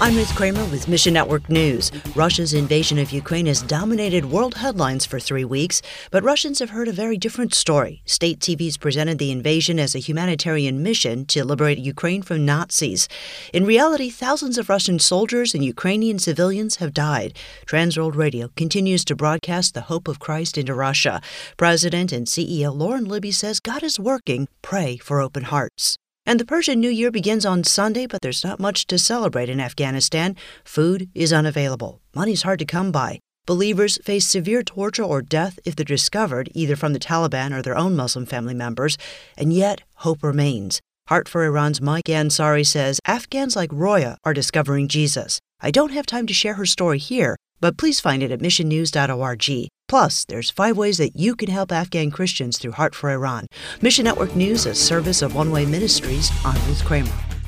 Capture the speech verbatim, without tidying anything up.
I'm Ruth Kramer with Mission Network News. Russia's invasion of Ukraine has dominated world headlines for three weeks, but Russians have heard a very different story. State T Vs presented the invasion as a humanitarian mission to liberate Ukraine from Nazis. In reality, thousands of Russian soldiers and Ukrainian civilians have died. Transworld Radio continues to broadcast the hope of Christ into Russia. President and C E O Lauren Libby says God is working. Pray for open hearts. And the Persian New Year begins on Sunday, but there's not much to celebrate in Afghanistan. Food is unavailable. Money's hard to come by. Believers face severe torture or death if they're discovered, either from the Taliban or their own Muslim family members. And yet, hope remains. Heart for Iran's Mike Ansari says Afghans like Roya are discovering Jesus. I don't have time to share her story here, but please find it at mission news dot org. Plus, there's five ways that you can help Afghan Christians through Heart for Iran. Mission Network News, a service of One Way Ministries. I'm Ruth Kramer.